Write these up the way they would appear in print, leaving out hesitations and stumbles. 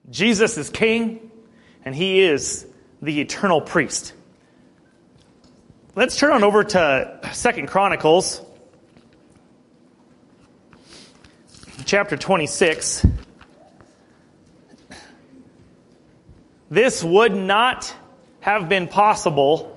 Jesus is king, and he is the eternal priest. Let's turn on over to 2 Chronicles, chapter 26. This would not have been possible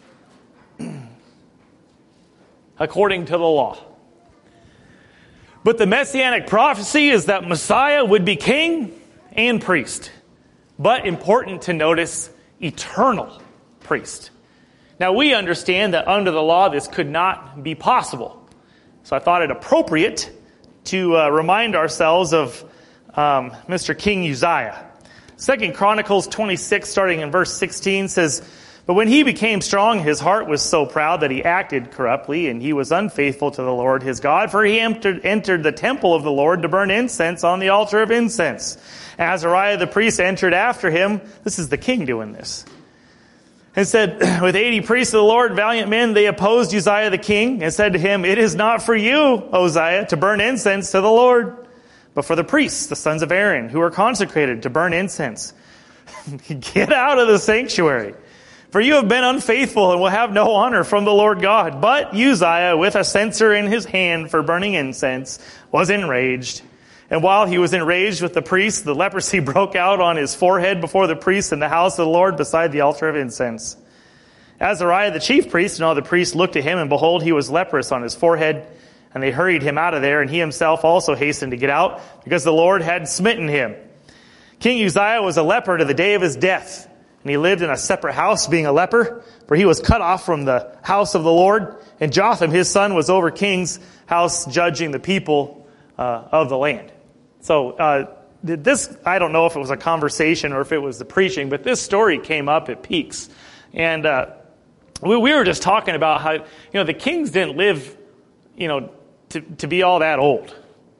according to the law. But the Messianic prophecy is that Messiah would be king and priest. But important to notice, eternal priest. Now we understand that under the law this could not be possible. So I thought it appropriate to remind ourselves of Mr. King Uzziah. 2 Chronicles 26, starting in verse 16, says, "But when he became strong, his heart was so proud that he acted corruptly, and he was unfaithful to the Lord his God, for he entered the temple of the Lord to burn incense on the altar of incense. Azariah the priest entered after him." This is the king doing this. "And said, with 80 priests of the Lord, valiant men, they opposed Uzziah the king, and said to him, 'It is not for you, Uzziah, to burn incense to the Lord, but for the priests, the sons of Aaron, who are consecrated to burn incense. Get out of the sanctuary. For you have been unfaithful and will have no honor from the Lord God.' But Uzziah, with a censer in his hand for burning incense, was enraged. And while he was enraged with the priests, the leprosy broke out on his forehead before the priests in the house of the Lord beside the altar of incense. Azariah the chief priest and all the priests looked at him, and behold, he was leprous on his forehead. And they hurried him out of there, and he himself also hastened to get out, because the Lord had smitten him. King Uzziah was a leper to the day of his death, and he lived in a separate house, being a leper, for he was cut off from the house of the Lord. And Jotham, his son, was over king's house, judging the people of the land." So this, I don't know if it was a conversation or if it was the preaching, but this story came up at Peaks. And we were just talking about how, the kings didn't live, to be all that old,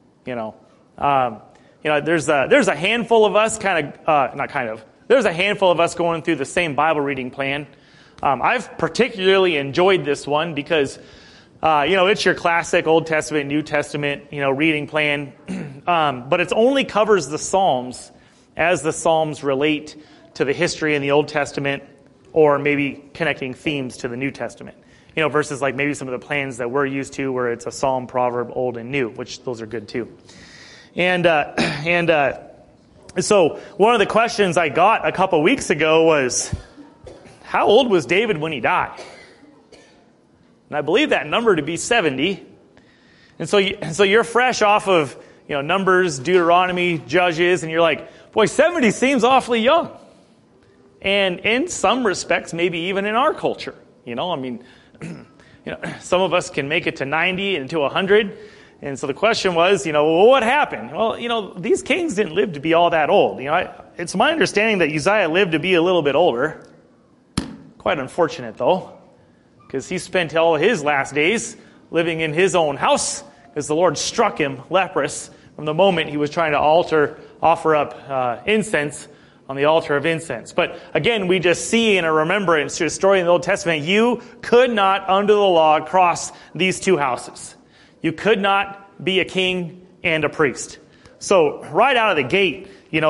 there's a handful of us there's a handful of us going through the same Bible reading plan. I've particularly enjoyed this one because, it's your classic Old Testament, New Testament, reading plan. But it only covers the Psalms as the Psalms relate to the history in the Old Testament, or maybe connecting themes to the New Testament. Versus like maybe some of the plans that we're used to where it's a psalm, proverb, old and new, which those are good too. So one of the questions I got a couple weeks ago was, how old was David when he died? And I believe that number to be 70. And so you're fresh off of, Numbers, Deuteronomy, Judges, and you're like, boy, 70 seems awfully young. And in some respects, maybe even in our culture, some of us can make it to 90 and to 100. And so the question was, well, what happened? Well, these kings didn't live to be all that old. It's my understanding that Uzziah lived to be a little bit older. Quite unfortunate, though, because he spent all his last days living in his own house, because the Lord struck him leprous from the moment he was trying to offer up incense on the altar of incense. But again, we just see in a remembrance to a story in the Old Testament, you could not, under the law, cross these two houses. You could not be a king and a priest. So right out of the gate,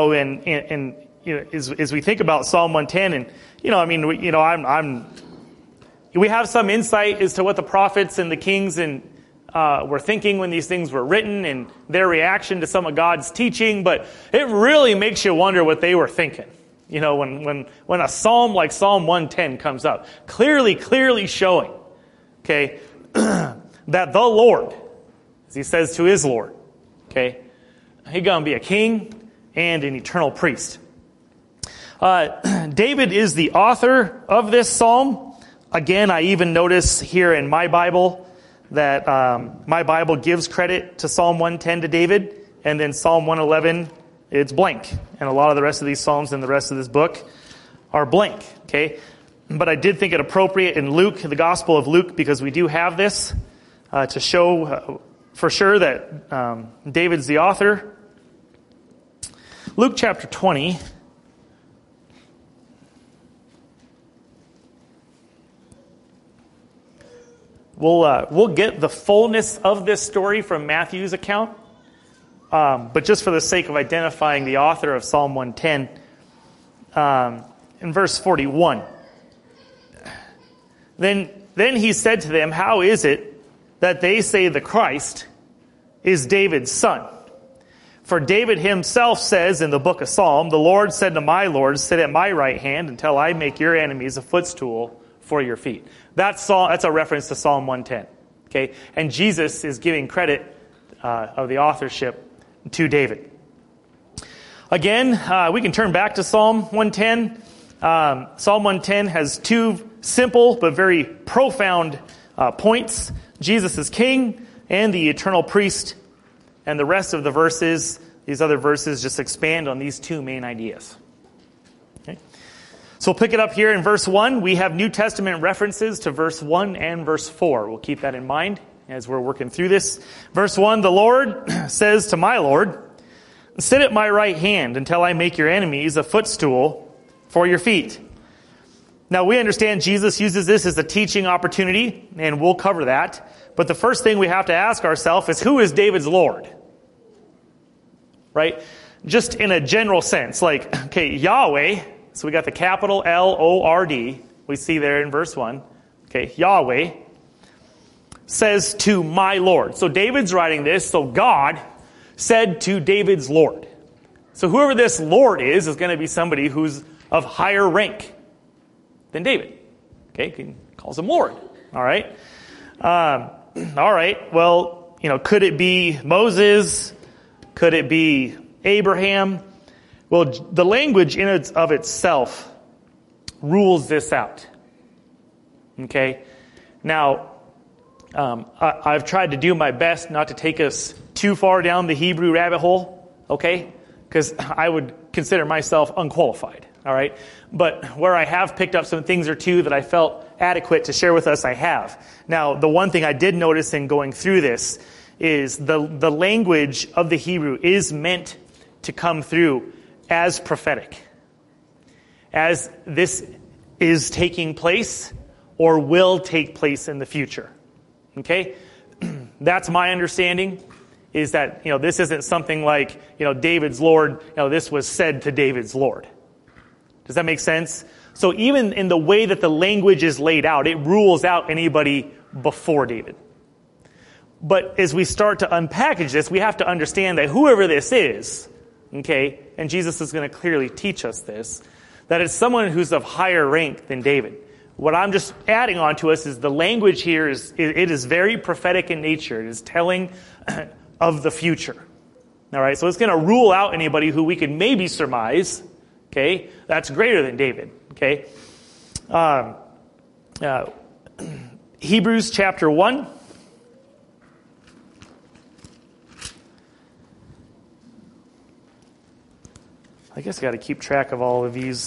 as we think about Psalm 110, and we have some insight as to what the prophets and the kings were thinking when these things were written and their reaction to some of God's teaching, but it really makes you wonder what they were thinking. When a psalm like Psalm 110 comes up, clearly showing, okay, that the Lord, as he says to his Lord, okay, he's going to be a king and an eternal priest. David is the author of this psalm. Again, I even notice here in my Bible that my Bible gives credit to Psalm 110 to David, and then Psalm 111, it's blank. And a lot of the rest of these psalms in the rest of this book are blank, okay? But I did think it appropriate in Luke, the Gospel of Luke, because we do have this, to show for sure that David's the author. Luke chapter 20. We'll get the fullness of this story from Matthew's account. But just for the sake of identifying the author of Psalm 110, in verse 41, Then he said to them, how is it that they say the Christ is David's son? For David himself says in the book of Psalm, the Lord said to my Lord, sit at my right hand until I make your enemies a footstool for your feet. That's a reference to Psalm 110. Okay? And Jesus is giving credit of the authorship to David. Again, we can turn back to Psalm 110. Psalm 110 has two simple but very profound points. Jesus is king and the eternal priest. And the rest of the verses, these other verses, just expand on these two main ideas. Okay? So we'll pick it up here in verse 1. We have New Testament references to verse 1 and verse 4. We'll keep that in mind as we're working through this. Verse 1, the Lord says to my Lord, sit at my right hand until I make your enemies a footstool for your feet. Now we understand Jesus uses this as a teaching opportunity, and we'll cover that. But the first thing we have to ask ourselves is, who is David's Lord? Right? Just in a general sense. Like, okay, Yahweh, so we got the capital L-O-R-D, we see there in verse 1. Okay, Yahweh says to my Lord. So David's writing this, so God said to David's Lord. So whoever this Lord is going to be somebody who's of higher rank than David. Okay, he calls him Lord. All right. All right, well, could it be Moses? Could it be Abraham? Well, the language in and of itself rules this out. Okay? Now, I've tried to do my best not to take us too far down the Hebrew rabbit hole, okay? Because I would consider myself unqualified, all right? But where I have picked up some things or two that I felt adequate to share with us, I have. Now, the one thing I did notice in going through this is the language of the Hebrew is meant to come through as prophetic. As this is taking place or will take place in the future. Okay? That's my understanding, is that, this isn't something like, David's Lord, this was said to David's Lord. Does that make sense? So even in the way that the language is laid out, it rules out anybody before David. But as we start to unpackage this, we have to understand that whoever this is, okay, and Jesus is going to clearly teach us this, that it's someone who's of higher rank than David. What I'm just adding on to us is the language here is very prophetic in nature. It is telling of the future. All right, so it's going to rule out anybody who we can maybe surmise, okay, that's greater than David, okay. Hebrews chapter 1. I guess I got to keep track of all of these.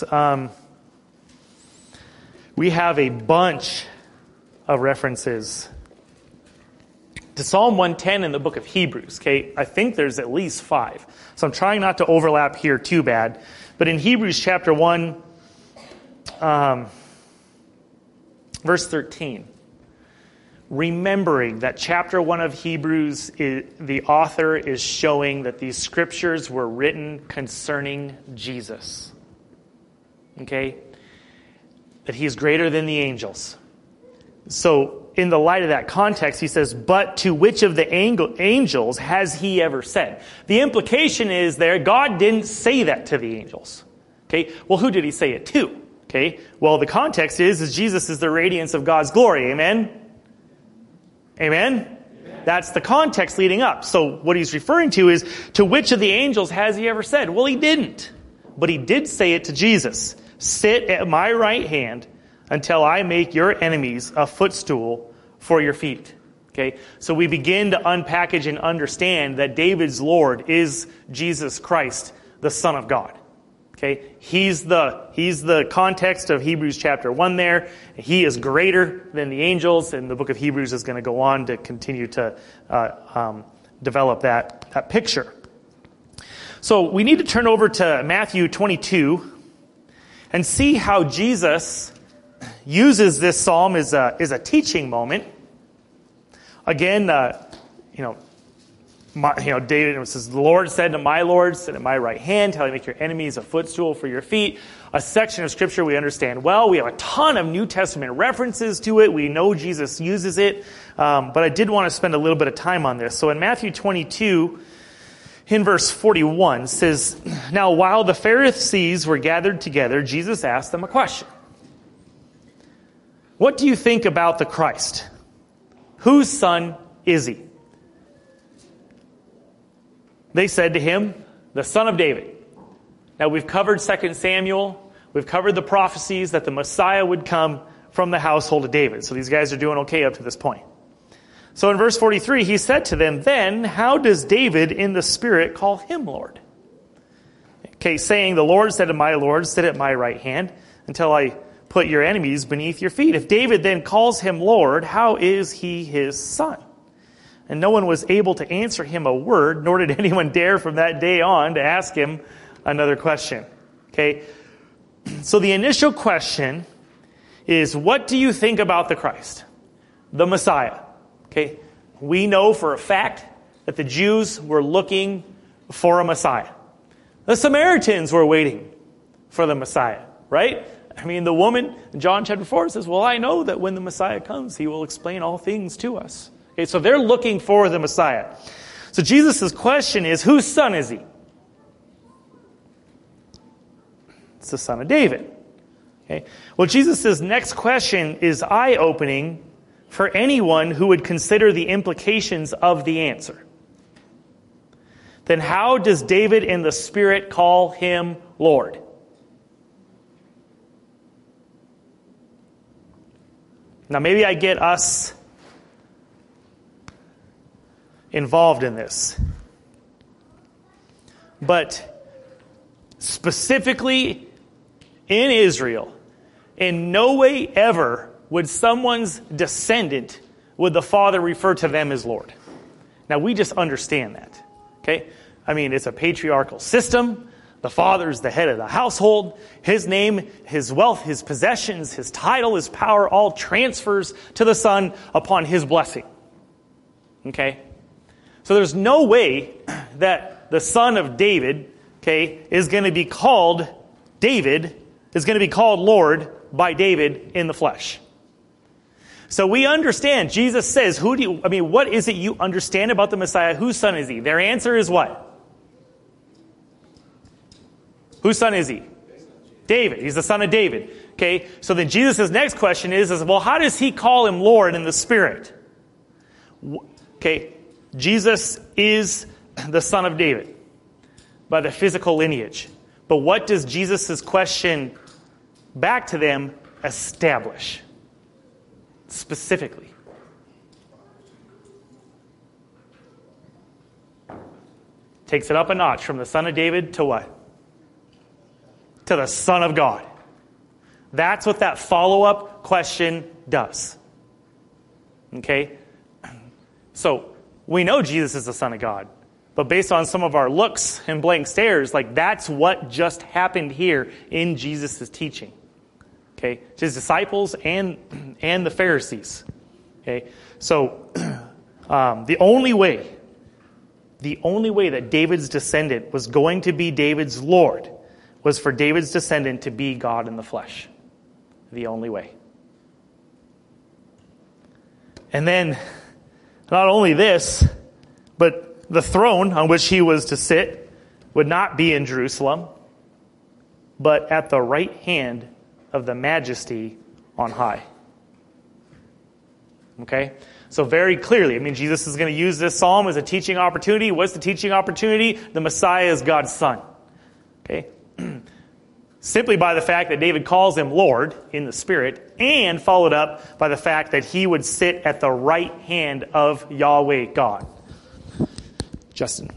We have a bunch of references to Psalm 110 in the book of Hebrews. Okay, I think there's at least 5. So I'm trying not to overlap here too bad. But in Hebrews chapter 1, verse 13, remembering that chapter 1 of Hebrews, the author is showing that these scriptures were written concerning Jesus. Okay? That he is greater than the angels. So, in the light of that context, he says, but to which of the angels has he ever said? The implication is there, God didn't say that to the angels. Okay? Well, who did he say it to? Okay? Well, the context is Jesus is the radiance of God's glory. Amen? Amen? That's the context leading up. So what he's referring to is, to which of the angels has he ever said? Well, he didn't. But he did say it to Jesus. Sit at my right hand until I make your enemies a footstool for your feet. Okay? So we begin to unpackage and understand that David's Lord is Jesus Christ, the Son of God. Okay? He's the context of Hebrews chapter 1 there. He is greater than the angels, and the book of Hebrews is going to go on to continue to develop that picture. So we need to turn over to Matthew 22 and see how Jesus uses this psalm as a teaching moment. Again, David says, the Lord said to my Lord, sit at my right hand, till I make your enemies a footstool for your feet. A section of Scripture we understand well. We have a ton of New Testament references to it. We know Jesus uses it. But I did want to spend a little bit of time on this. So in Matthew 22, in verse 41, says, now while the Pharisees were gathered together, Jesus asked them a question. What do you think about the Christ? Whose son is he? They said to him, the son of David. Now we've covered 2 Samuel. We've covered the prophecies that the Messiah would come from the household of David. So these guys are doing okay up to this point. So in verse 43, he said to them, then how does David in the Spirit call him Lord? Okay, saying, the Lord said to my Lord, sit at my right hand until I put your enemies beneath your feet. If David then calls him Lord, how is he his son? And no one was able to answer him a word, nor did anyone dare from that day on to ask him another question. Okay? So the initial question is, what do you think about the Christ, the Messiah? Okay? We know for a fact that the Jews were looking for a Messiah. The Samaritans were waiting for the Messiah, right? I mean, the woman in John chapter 4 says, well, I know that when the Messiah comes, he will explain all things to us. Okay, so they're looking for the Messiah. So Jesus' question is, whose son is he? It's the son of David. Okay. Well, Jesus' next question is eye-opening for anyone who would consider the implications of the answer. Then how does David in the Spirit call him Lord? Now, maybe I get us involved in this. But specifically in Israel, in no way ever would someone's descendant, would the father refer to them as Lord. Now, we just understand that. Okay? I mean, it's a patriarchal system. The father is the head of the household. His name, his wealth, his possessions, his title, his power, all transfers to the son upon his blessing. Okay? So there's no way that the son of David, okay, is going to be called Lord by David in the flesh. So we understand. Jesus says, what is it you understand about the Messiah? Whose son is he? Their answer is what? Whose son is he? David. He's the son of David. Okay, so then Jesus' next question is, well, how does he call him Lord in the Spirit? Okay, Jesus is the son of David by the physical lineage. But what does Jesus' question back to them establish? Specifically. Takes it up a notch from the son of David to what? To the Son of God. That's what that follow-up question does. Okay? So, we know Jesus is the Son of God. But based on some of our looks and blank stares, that's what just happened here in Jesus' teaching. Okay? His disciples and the Pharisees. Okay? So, the only way that David's descendant was going to be David's Lord was for David's descendant to be God in the flesh. The only way. And then, not only this, but the throne on which he was to sit would not be in Jerusalem, but at the right hand of the majesty on high. Okay? So very clearly, Jesus is going to use this psalm as a teaching opportunity. What's the teaching opportunity? The Messiah is God's son. Okay? Simply by the fact that David calls him Lord in the Spirit, and followed up by the fact that he would sit at the right hand of Yahweh God. Justin.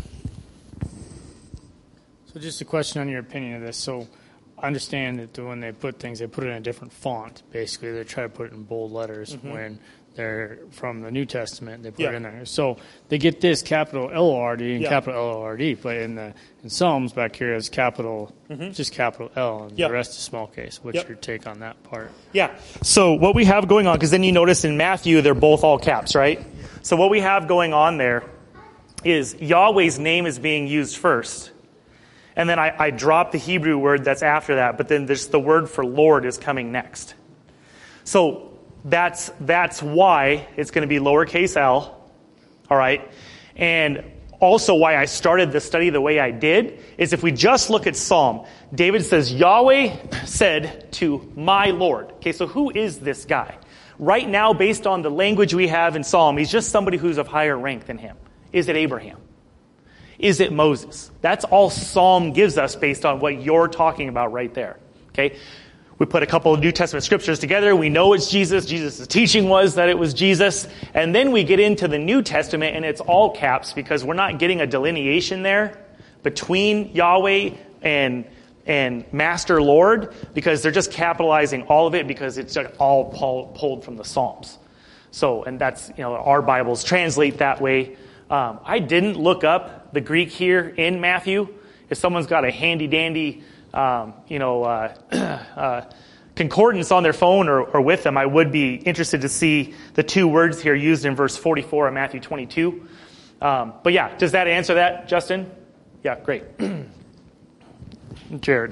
So just a question on your opinion of this. So I understand that when they put things, they put it in a different font. Basically, they try to put it in bold letters when they're from the New Testament. They put it in there. So they get this capital L-O-R-D and capital L-O-R-D, but in Psalms back here is capital, just capital L, and the rest is small case. What's your take on that part? Yeah. So what we have going on, because then you notice in Matthew, they're both all caps, right? So what we have going on there is Yahweh's name is being used first. And then I drop the Hebrew word that's after that, but then there's the word for Lord is coming next. So that's why it's going to be lowercase l, all right? And also why I started the study the way I did is if we just look at Psalm, David says, Yahweh said to my Lord. Okay, so who is this guy? Right now, based on the language we have in Psalm, he's just somebody who's of higher rank than him. Is it Abraham? Is it Moses? That's all Psalm gives us based on what you're talking about right there. Okay? We put a couple of New Testament scriptures together. We know it's Jesus. Jesus' teaching was that it was Jesus. And then we get into the New Testament and it's all caps because we're not getting a delineation there between Yahweh and Master Lord because they're just capitalizing all of it because it's all pulled from the Psalms. So, and that's, our Bibles translate that way. I didn't look up the Greek here in Matthew. If someone's got a handy-dandy, concordance on their phone or with them, I would be interested to see the two words here used in verse 44 of Matthew 22. But yeah, does that answer that, Justin? Yeah, great. Jared.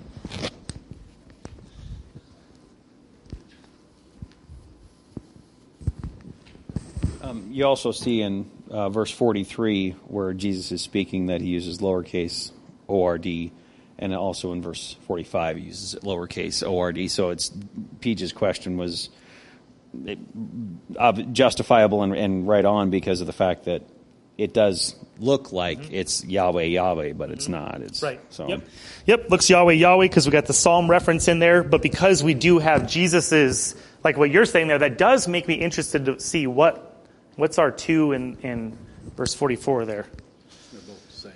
You also see in verse 43 where Jesus is speaking that he uses lowercase O-R-D, and also in verse 45 he uses lowercase O-R-D. So it's Peach's question was justifiable and right on because of the fact that it does look like it's Yahweh, but it's not. It's right. So. Yep. Looks Yahweh because we got the Psalm reference in there, but because we do have Jesus's, like what you're saying there, that does make me interested to see what's our 2 in verse 44 there. They're both the same.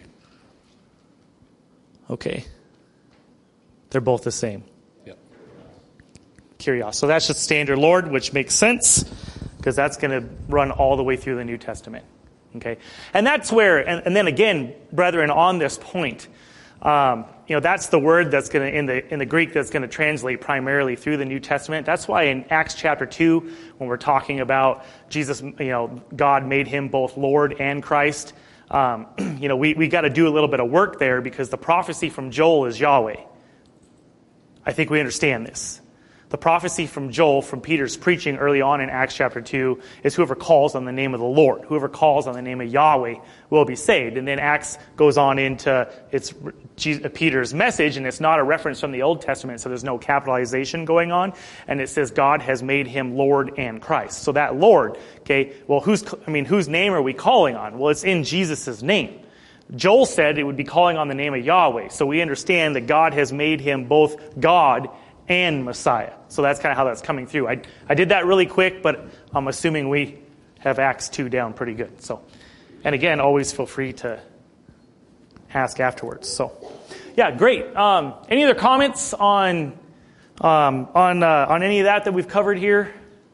Okay. They're both the same. Yep. Kyrios. So that's just standard Lord, which makes sense because that's going to run all the way through the New Testament. Okay. And that's where, and then again, brethren, on this point, that's the word that's going to, in the Greek, that's going to translate primarily through the New Testament. That's why in Acts chapter 2, when we're talking about Jesus, God made him both Lord and Christ, we got to do a little bit of work there because the prophecy from Joel is Yahweh. I think we understand this. The prophecy from Joel, from Peter's preaching early on in Acts chapter 2, is whoever calls on the name of the Lord, whoever calls on the name of Yahweh will be saved. And then Acts goes on into Peter's message, and it's not a reference from the Old Testament, so there's no capitalization going on. And it says God has made him Lord and Christ. So that Lord, okay, well, whose name are we calling on? Well, it's in Jesus' name. Joel said it would be calling on the name of Yahweh. So we understand that God has made him both God and Messiah. So that's kind of how that's coming through. I did that really quick, but I'm assuming we have Acts 2 down pretty good. So, and again, always feel free to ask afterwards. So, yeah, great. Any other comments on any of that we've covered here?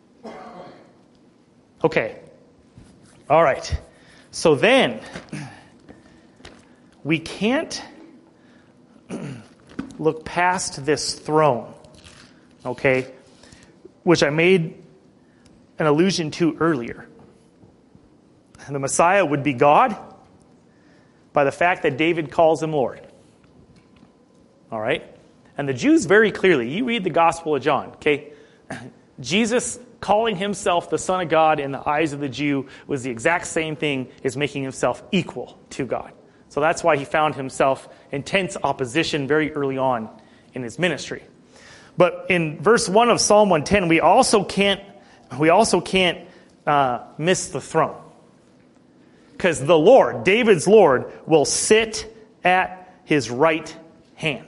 Okay. All right. So then, we can't look past this throne. Okay, which I made an allusion to earlier. The Messiah would be God by the fact that David calls him Lord. All right? And the Jews very clearly, you read the Gospel of John, okay? Jesus calling himself the Son of God in the eyes of the Jew was the exact same thing as making himself equal to God. So that's why he found himself in intense opposition very early on in his ministry. But in verse 1 of Psalm 110, we also can't miss the throne. Because the Lord, David's Lord, will sit at his right hand.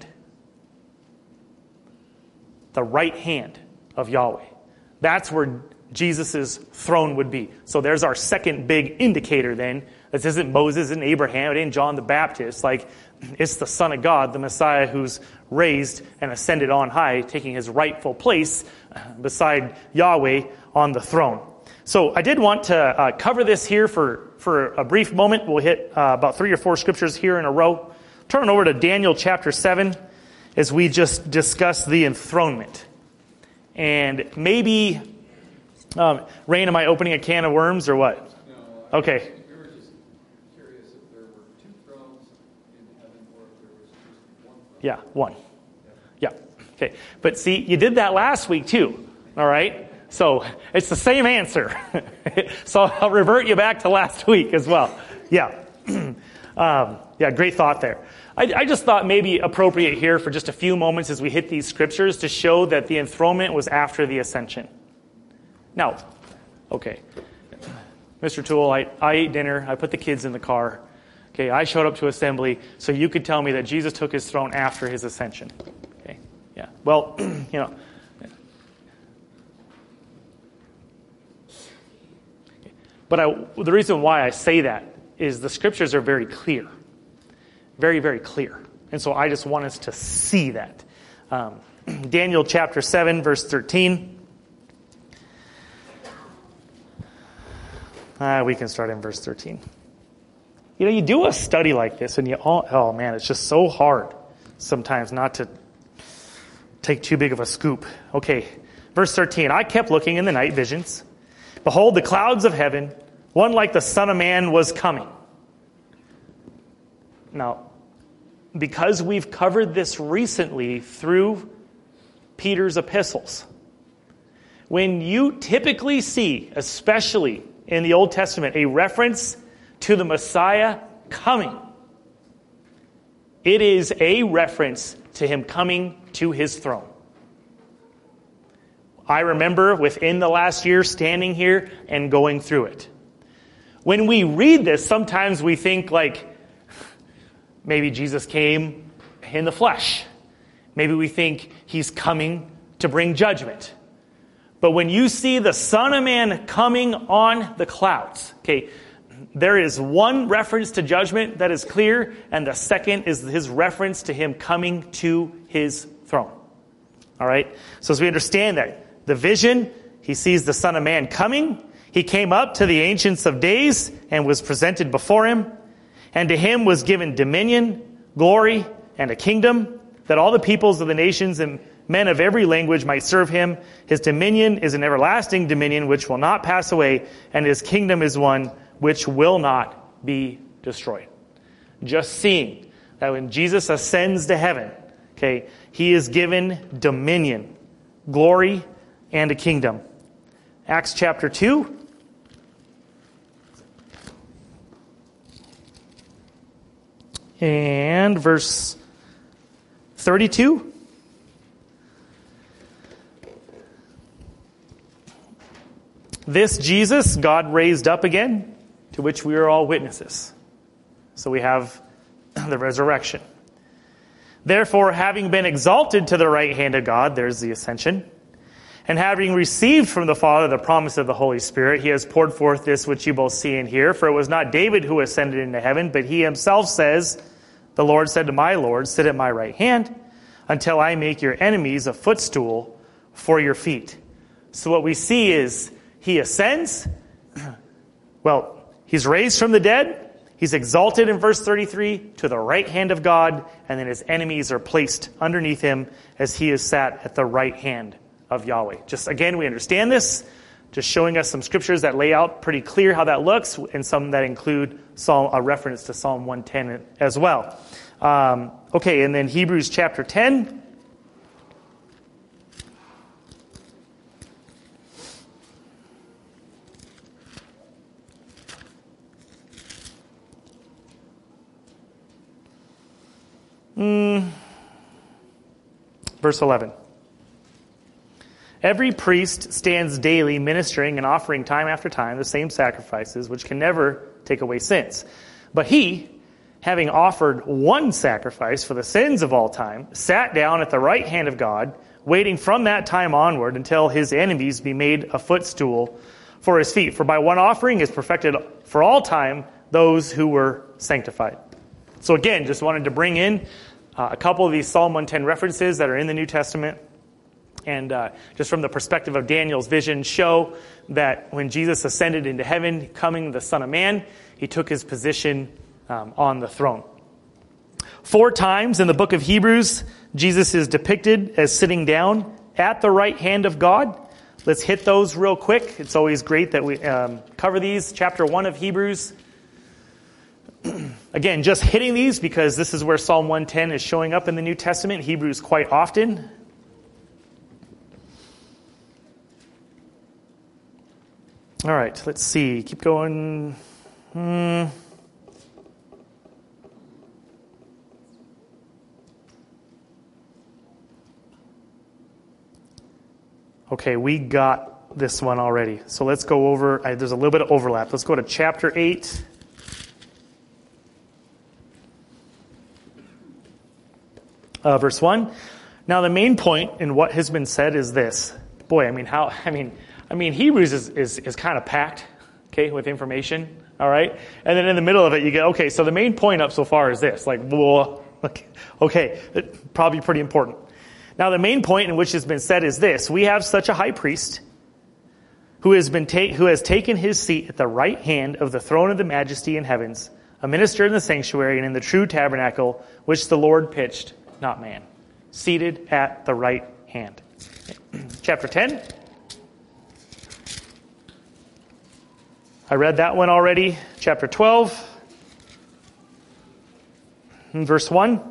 The right hand of Yahweh. That's where Jesus' throne would be. So there's our second big indicator then. This isn't Moses and Abraham, it ain't John the Baptist. Like, it's the Son of God, the Messiah, who's raised and ascended on high, taking his rightful place beside Yahweh on the throne. So I did want to cover this here for a brief moment. We'll hit about 3 or 4 scriptures here in a row. Turn over to Daniel chapter 7 as we just discuss the enthronement. And maybe, Rain, am I opening a can of worms or what? No. Okay. We were just curious Yeah, 1. Yeah. Okay. But see, you did that last week too. All right? So it's the same answer. So I'll revert you back to last week as well. Yeah. Yeah, great thought there. I just thought maybe appropriate here for just a few moments as we hit these scriptures to show that the enthronement was after the ascension. Now, okay. Mr. Toole, I ate dinner. I put the kids in the car. Okay, I showed up to assembly, so you could tell me that Jesus took his throne after his ascension. Okay, yeah. Well, But the reason why I say that is the scriptures are very clear. Very, very clear. And so I just want us to see that. Daniel chapter 7, verse 13. We can start in verse 13. You do a study like this and oh man, it's just so hard sometimes not to take too big of a scoop. Okay, verse 13. I kept looking in the night visions. Behold, the clouds of heaven, one like the Son of Man was coming. Now, because we've covered this recently through Peter's epistles, when you typically see, especially in the Old Testament, a reference to the Messiah coming, it is a reference to him coming to his throne. I remember within the last year standing here and going through it. When we read this, sometimes we think like, maybe Jesus came in the flesh. Maybe we think he's coming to bring judgment. But when you see the Son of Man coming on the clouds, okay, there is one reference to judgment that is clear, and the second is his reference to him coming to his throne. All right? So as we understand that, the vision, he sees the Son of Man coming. He came up to the Ancients of Days and was presented before him. And to him was given dominion, glory, and a kingdom, that all the peoples of the nations and men of every language might serve him. His dominion is an everlasting dominion which will not pass away, and his kingdom is one which will not be destroyed. Just seeing that when Jesus ascends to heaven, okay, he is given dominion, glory, and a kingdom. Acts chapter 2. And verse 32. This Jesus God raised up again, to which we are all witnesses. So we have the resurrection. Therefore, having been exalted to the right hand of God, there's the ascension, and having received from the Father the promise of the Holy Spirit, he has poured forth this which you both see and hear. For it was not David who ascended into heaven, but he himself says, the Lord said to my Lord, sit at my right hand until I make your enemies a footstool for your feet. So what we see is he ascends. Well, he's raised from the dead. He's exalted in verse 33 to the right hand of God, and then his enemies are placed underneath him as he is sat at the right hand of Yahweh. Just again, we understand this, just showing us some scriptures that lay out pretty clear how that looks, and some that include a reference to Psalm 110 as well. Okay, and then Hebrews chapter 10. Verse 11. Every priest stands daily ministering and offering time after time the same sacrifices, which can never take away sins. But he, having offered one sacrifice for the sins of all time, sat down at the right hand of God, waiting from that time onward until his enemies be made a footstool for his feet. For by one offering is perfected for all time those who were sanctified. So again, just wanted to bring in a couple of these Psalm 110 references that are in the New Testament. And just from the perspective of Daniel's vision, show that when Jesus ascended into heaven, coming the Son of Man, he took his position on the throne. 4 times in the book of Hebrews, Jesus is depicted as sitting down at the right hand of God. Let's hit those real quick. It's always great that we cover these. Chapter 1 of Hebrews. Again, just hitting these because this is where Psalm 110 is showing up in the New Testament, Hebrews quite often. All right, let's see. Keep going. Okay, we got this one already. So let's go over. There's a little bit of overlap. Let's go to chapter 8. Verse 1. Now the main point in what has been said is this. Boy, Hebrews is kind of packed, okay, with information, all right? And then in the middle of it, you get, okay, so the main point up so far is this. Like, whoa, okay, probably pretty important. Now the main point in which has been said is this. We have such a high priest who has taken his seat at the right hand of the throne of the majesty in heavens, a minister in the sanctuary and in the true tabernacle, which the Lord pitched, not man, seated at the right hand. Chapter 10. I read that one already. Chapter 12. Verse 1.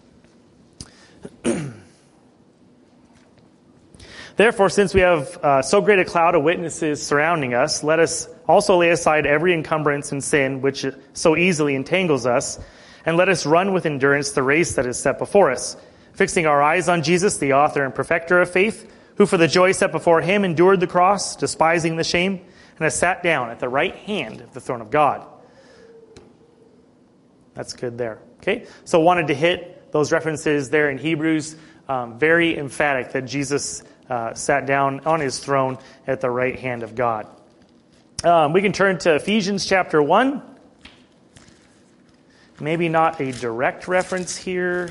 Therefore, since we have so great a cloud of witnesses surrounding us, let us also lay aside every encumbrance and sin which so easily entangles us, and let us run with endurance the race that is set before us, fixing our eyes on Jesus, the author and perfecter of faith, who for the joy set before him endured the cross, despising the shame, and has sat down at the right hand of the throne of God. That's good there. Okay, so wanted to hit those references there in Hebrews. Very emphatic that Jesus sat down on his throne at the right hand of God. We can turn to Ephesians chapter 1. Maybe not a direct reference here.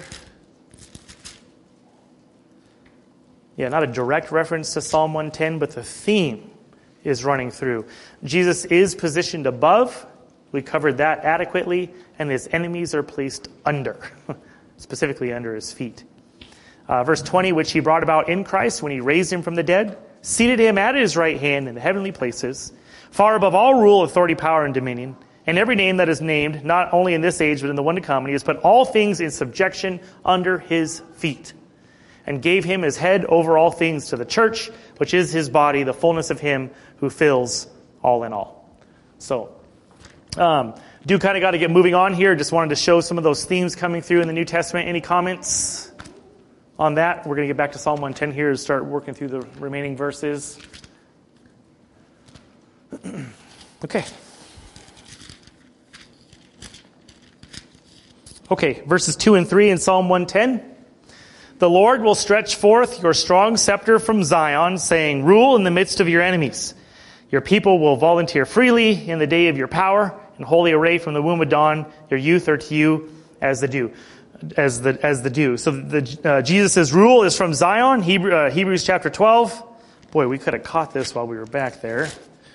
Yeah, not a direct reference to Psalm 110, but the theme is running through. Jesus is positioned above. We covered that adequately, and his enemies are placed under, specifically under his feet. Verse 20, which he brought about in Christ when he raised him from the dead, seated him at his right hand in the heavenly places, far above all rule, authority, power, and dominion, and every name that is named, not only in this age, but in the one to come. And he has put all things in subjection under his feet, and gave him his head over all things to the church, which is his body, the fullness of him who fills all in all. So, do kind of got to get moving on here. Just wanted to show some of those themes coming through in the New Testament. Any comments on that? We're going to get back to Psalm 110 here and start working through the remaining verses. Okay. Okay, verses 2 and 3 in Psalm 110. The Lord will stretch forth your strong scepter from Zion, saying, rule in the midst of your enemies. Your people will volunteer freely in the day of your power, in holy array from the womb of dawn. Your youth are to you as the dew. So Jesus' rule is from Zion, Hebrews chapter 12. Boy, we could have caught this while we were back there.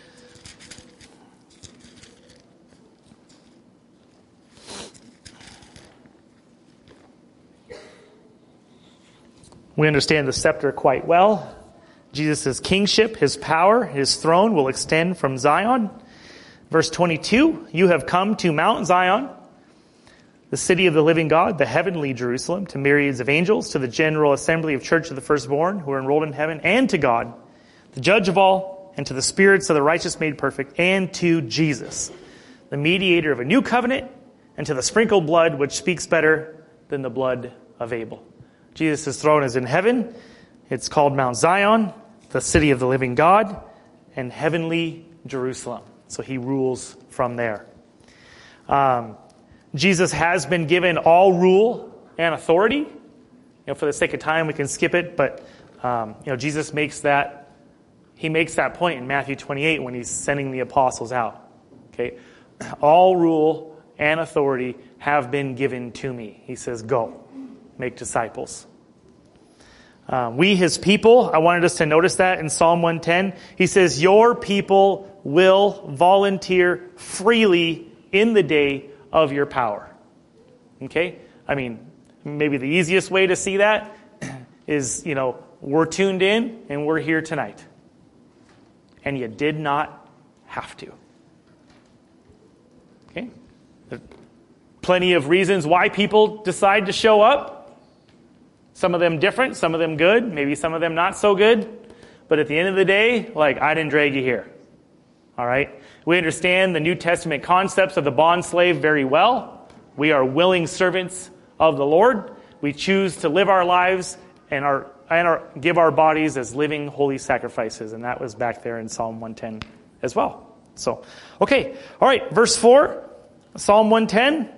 We understand the scepter quite well. Jesus' kingship, his power, his throne will extend from Zion. Verse 22, you have come to Mount Zion, the city of the living God, the heavenly Jerusalem, to myriads of angels, to the general assembly of church of the firstborn who are enrolled in heaven, and to God, the judge of all, and to the spirits of the righteous made perfect, and to Jesus, the mediator of a new covenant, and to the sprinkled blood which speaks better than the blood of Abel. Jesus' throne is in heaven. It's called Mount Zion, the city of the living God, and heavenly Jerusalem. So he rules from there. Jesus has been given all rule and authority. For the sake of time, we can skip it, but Jesus makes that point in Matthew 28 when he's sending the apostles out. Okay, all rule and authority have been given to me. He says, go, make disciples. We, his people, I wanted us to notice that in Psalm 110. He says, your people will volunteer freely in the day of your power. Okay? I mean, maybe the easiest way to see that is, we're tuned in and we're here tonight. And you did not have to. Okay? Plenty of reasons why people decide to show up. Some of them different, some of them good, maybe some of them not so good. But at the end of the day, I didn't drag you here. All right? We understand the New Testament concepts of the bond slave very well. We are willing servants of the Lord. We choose to live our lives and give our bodies as living holy sacrifices. And that was back there in Psalm 110 as well. So, okay. All right. Verse 4, Psalm 110.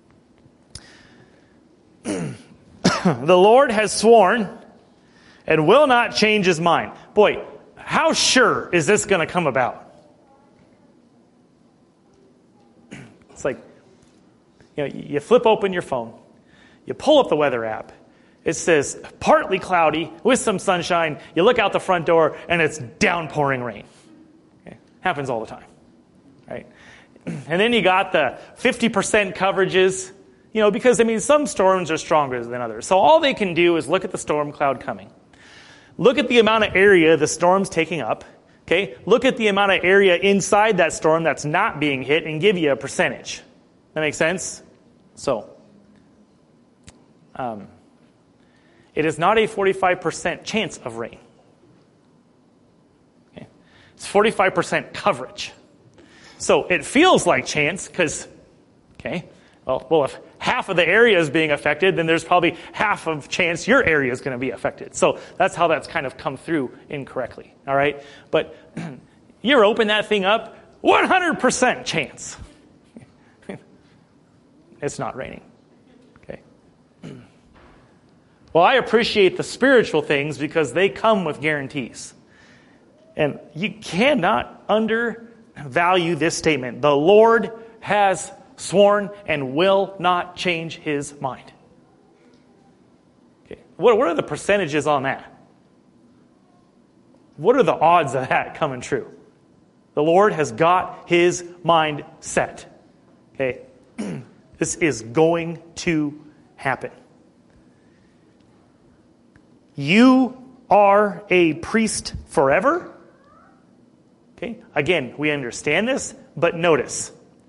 The Lord has sworn and will not change his mind. Boy, how sure is this going to come about? It's like, you flip open your phone, you pull up the weather app, it says partly cloudy with some sunshine, you look out the front door, and it's downpouring rain. Okay? Happens all the time, right? And then you got the 50% coverages, because, some storms are stronger than others. So all they can do is look at the storm cloud coming. Look at the amount of area the storm's taking up. Okay, look at the amount of area inside that storm that's not being hit and give you a percentage. That makes sense? So, it is not a 45% chance of rain. Okay? It's 45% coverage. So it feels like chance because, if half of the area is being affected, then there's probably half of chance your area is going to be affected. So that's how that's kind of come through incorrectly. All right? But you open that thing up, 100% chance. It's not raining. Okay. Well, I appreciate the spiritual things because they come with guarantees. And you cannot undervalue this statement. The Lord has sworn and will not change his mind. Okay. What are the percentages on that? What are the odds of that coming true? The Lord has got his mind set. Okay. This is going to happen. You are a priest forever. Okay. Again, we understand this, but notice.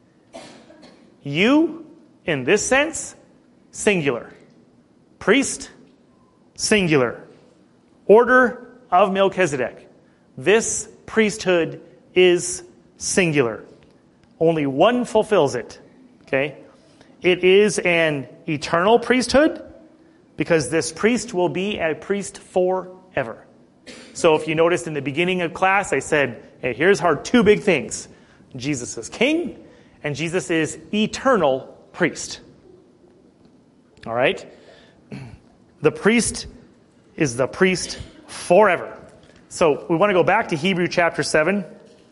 You, in this sense, singular. Priest, singular. Order of Melchizedek. This priesthood is singular. Only one fulfills it. Okay? It is an eternal priesthood because this priest will be a priest forever. So if you noticed in the beginning of class, I said, hey, here's our two big things. Jesus is king. And Jesus is eternal priest. All right? The priest is the priest forever. So we want to go back to Hebrews chapter 7.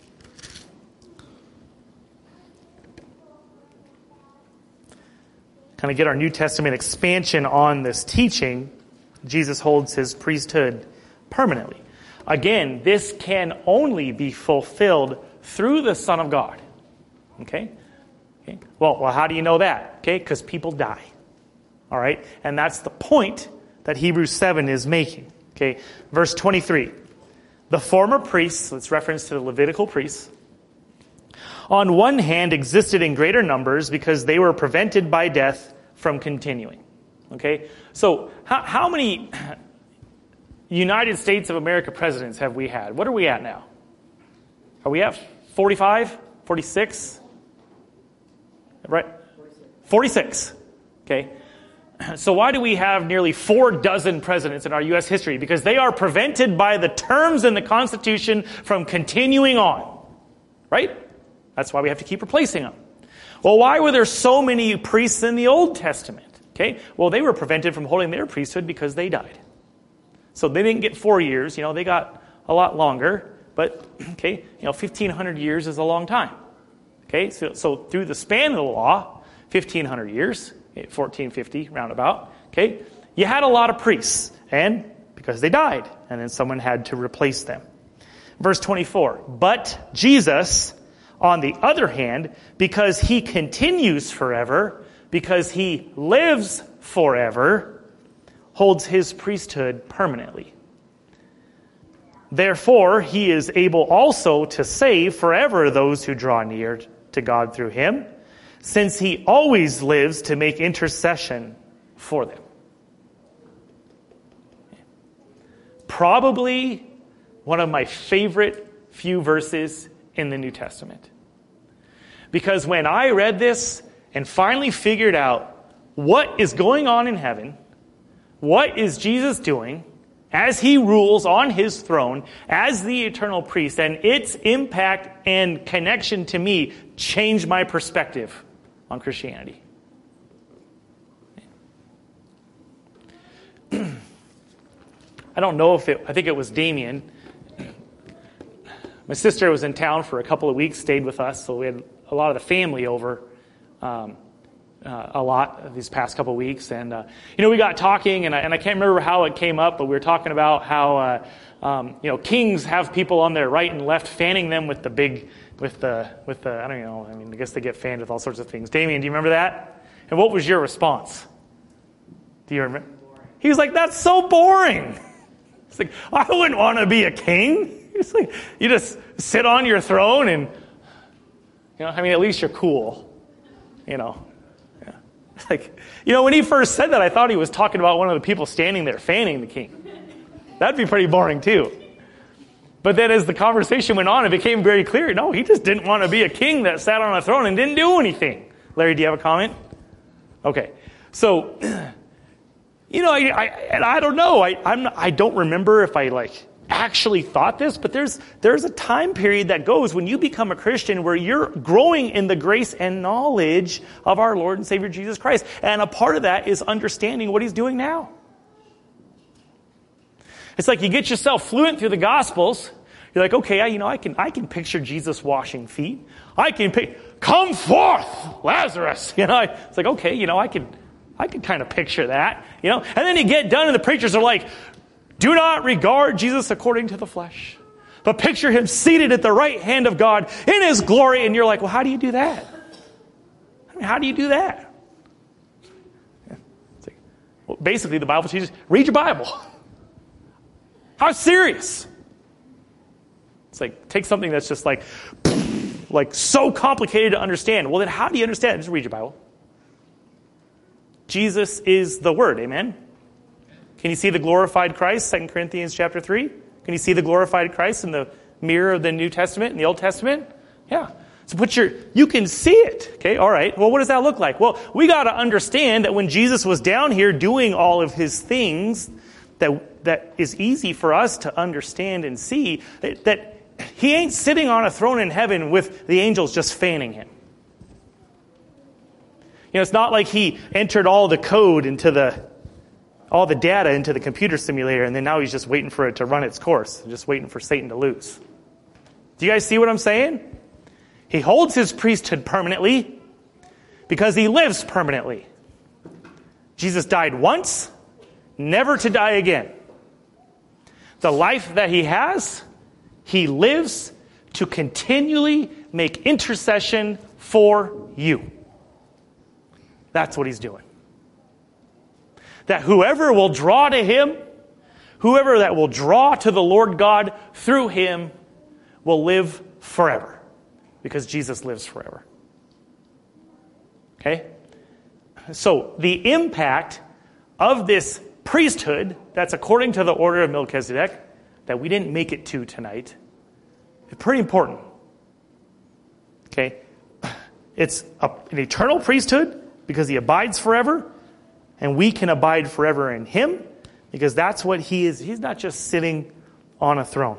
Kind of get our New Testament expansion on this teaching. Jesus holds his priesthood permanently. Again, this can only be fulfilled through the Son of God. Okay? Well, how do you know that? Okay, because people die. All right? And that's the point that Hebrews 7 is making. Okay, verse 23. The former priests, let's reference to the Levitical priests, on one hand existed in greater numbers because they were prevented by death from continuing. Okay? So, how many United States of America presidents have we had? What are we at now? Are we at 45? 46? Right? 46. Okay. So why do we have nearly 4 dozen presidents in our U.S. history? Because they are prevented by the terms in the Constitution from continuing on. Right? That's why we have to keep replacing them. Well, why were there so many priests in the Old Testament? Okay. Well, they were prevented from holding their priesthood because they died. So they didn't get 4 years. They got a lot longer. But, 1,500 years is a long time. Okay, so through the span of the law, 1,500 years, 1450 roundabout, okay, you had a lot of priests, and because they died, and then someone had to replace them. Verse 24, but Jesus, on the other hand, because he continues forever, because he lives forever, holds his priesthood permanently. Therefore, he is able also to save forever those who draw near to God through him, since he always lives to make intercession for them. Probably one of my favorite few verses in the New Testament. Because when I read this and finally figured out what is going on in heaven, what is Jesus doing as he rules on his throne as the eternal priest, and its impact and connection to me changed my perspective on Christianity. I don't know I think it was Damien. My sister was in town for a couple of weeks, stayed with us, so we had a lot of the family over a lot these past couple of weeks. And, we got talking, and I can't remember how it came up, but we were talking about how, kings have people on their right and left fanning them with the, I don't know, I guess they get fanned with all sorts of things. Damien, do you remember that? And what was your response? Do you remember? He was like, that's so boring. It's like, I wouldn't want to be a king. It's like, you just sit on your throne and, at least you're cool, Yeah. It's like, when he first said that, I thought he was talking about one of the people standing there fanning the king. That'd be pretty boring too. But then as the conversation went on, it became very clear, no, he just didn't want to be a king that sat on a throne and didn't do anything. Larry, do you have a comment? Okay. So, I don't know. I don't remember if I actually thought this, but there's a time period that goes when you become a Christian where you're growing in the grace and knowledge of our Lord and Savior Jesus Christ. And a part of that is understanding what he's doing now. It's like you get yourself fluent through the Gospels. You're like, okay, I can picture Jesus washing feet. Come forth, Lazarus. It's like, okay, I can kind of picture that, And then you get done and the preachers are like, do not regard Jesus according to the flesh, but picture him seated at the right hand of God in his glory. And you're like, well, how do you do that? How do you do that? It's like, well, basically, the Bible teaches, read your Bible. How serious? It's like, take something that's just like so complicated to understand. Well, then how do you understand it? Just read your Bible. Jesus is the Word, amen? Can you see the glorified Christ, 2 Corinthians chapter 3? Can you see the glorified Christ in the mirror of the New Testament, in the Old Testament? Yeah. So you can see it. Okay, all right. Well, what does that look like? Well, we got to understand that when Jesus was down here doing all of his things, that is easy for us to understand and see, that he ain't sitting on a throne in heaven with the angels just fanning him. It's not like he entered all the code all the data into the computer simulator, and then now he's just waiting for it to run its course, just waiting for Satan to lose. Do you guys see what I'm saying? He holds his priesthood permanently because he lives permanently. Jesus died once, never to die again. The life that he has, he lives to continually make intercession for you. That's what he's doing. That whoever will draw to him, whoever that will draw to the Lord God through him will live forever. Because Jesus lives forever. Okay? So the impact of this priesthood that's according to the order of Melchizedek, that we didn't make it to tonight, is pretty important. Okay? It's an eternal priesthood because he abides forever. And we can abide forever in him because that's what he is. He's not just sitting on a throne.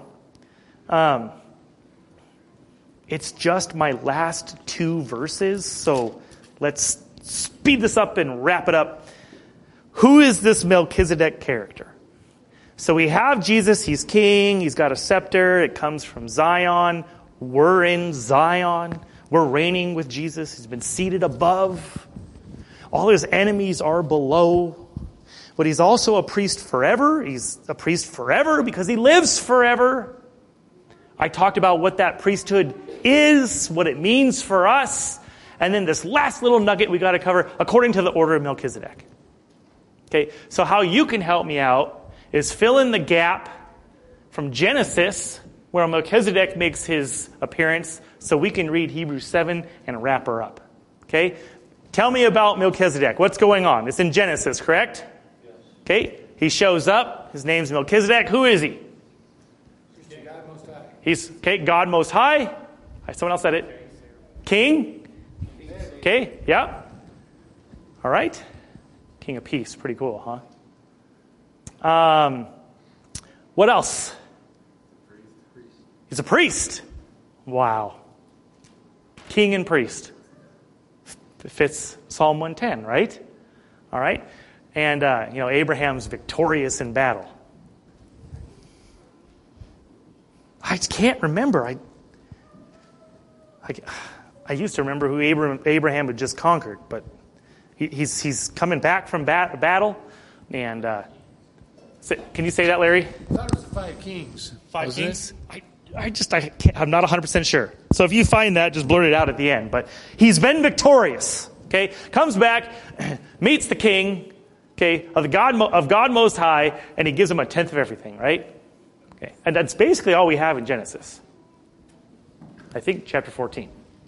It's just my last two verses, so let's speed this up and wrap it up. Who is this Melchizedek character? So we have Jesus. He's king. He's got a scepter. It comes from Zion. We're in Zion. We're reigning with Jesus. He's been seated above. All his enemies are below. But he's also a priest forever. He's a priest forever because he lives forever. I talked about what that priesthood is, what it means for us. And then this last little nugget we got to cover, according to the order of Melchizedek. Okay, so how you can help me out is fill in the gap from Genesis, where Melchizedek makes his appearance, so we can read Hebrews 7 and wrap her up. Okay? Tell me about Melchizedek. What's going on? It's in Genesis, correct? Yes. Okay? He shows up. His name's Melchizedek. Who is he? He's God Most High. He's, okay, God Most High. Someone else said it. King? Okay, yeah. All right. King of Peace. Pretty cool, huh? What else? He's a priest. Wow. King and priest. It fits Psalm 110, right? All right. And, Abraham's victorious in battle. I just can't remember. I used to remember who Abraham had just conquered, but he's coming back from battle. And can you say that, Larry? I thought it was the 5 kings. 5 kings? I'm not 100% sure. So if you find that, just blurt it out at the end. But he's been victorious. Okay, comes back, meets the king. Okay, of God Most High, and he gives him a tenth of everything. Right? Okay, and that's basically all we have in Genesis. I think chapter 14.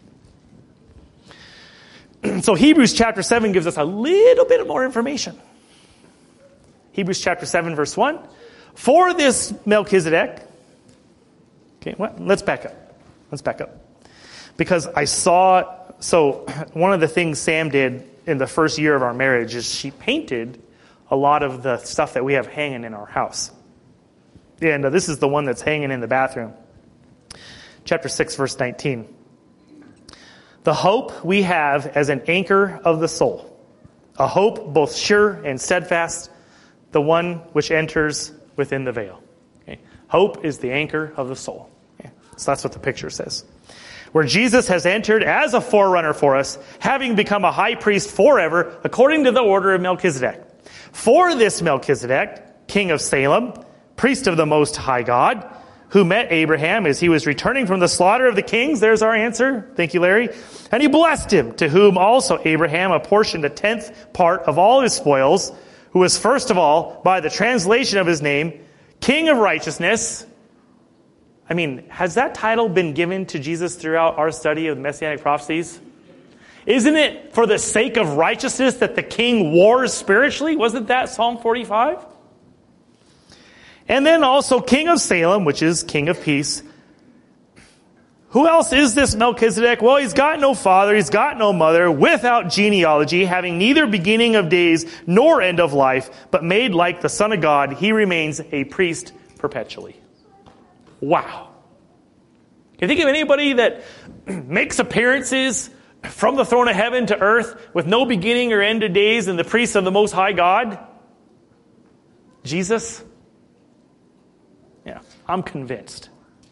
So Hebrews chapter 7 gives us a little bit more information. Hebrews chapter 7 verse 1. For this Melchizedek. Okay, let's back up. Because I saw, so one of the things Sam did in the first year of our marriage is she painted a lot of the stuff that we have hanging in our house. And this is the one that's hanging in the bathroom. Chapter 6 verse 19. The hope we have as an anchor of the soul. A hope both sure and steadfast, the one which enters within the veil. Okay. Hope is the anchor of the soul. Okay. So that's what the picture says. Where Jesus has entered as a forerunner for us, having become a high priest forever, according to the order of Melchizedek. For this Melchizedek, king of Salem, priest of the Most High God, who met Abraham as he was returning from the slaughter of the kings. There's our answer. Thank you, Larry. And he blessed him, to whom also Abraham apportioned a 10th part of all his spoils, who was first of all, by the translation of his name, King of Righteousness. I mean, has that title been given to Jesus throughout our study of the Messianic prophecies? Isn't it for the sake of righteousness that the king wars spiritually? Wasn't that Psalm 45? And then also King of Salem, which is King of Peace. Who else is this Melchizedek? Well, he's got no father, he's got no mother, without genealogy, having neither beginning of days nor end of life, but made like the Son of God, he remains a priest perpetually. Wow. Can you think of anybody that makes appearances from the throne of heaven to earth with no beginning or end of days and the priest of the Most High God? Jesus? Yeah, I'm convinced.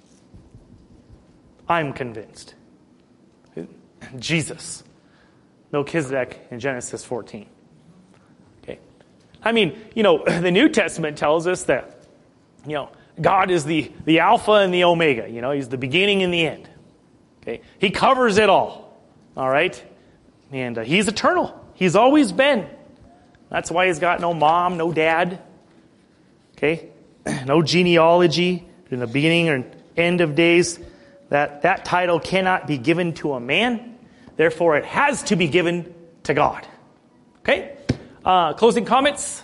Jesus. Melchizedek in Genesis 14. Okay. I mean, the New Testament tells us that, God is the Alpha and the Omega. He's the beginning and the end. Okay. He covers it all. All right. And he's eternal. He's always been. That's why he's got no mom, no dad. Okay. No genealogy in the beginning or end of days. That title cannot be given to a man. Therefore, it has to be given to God. Okay? Closing comments?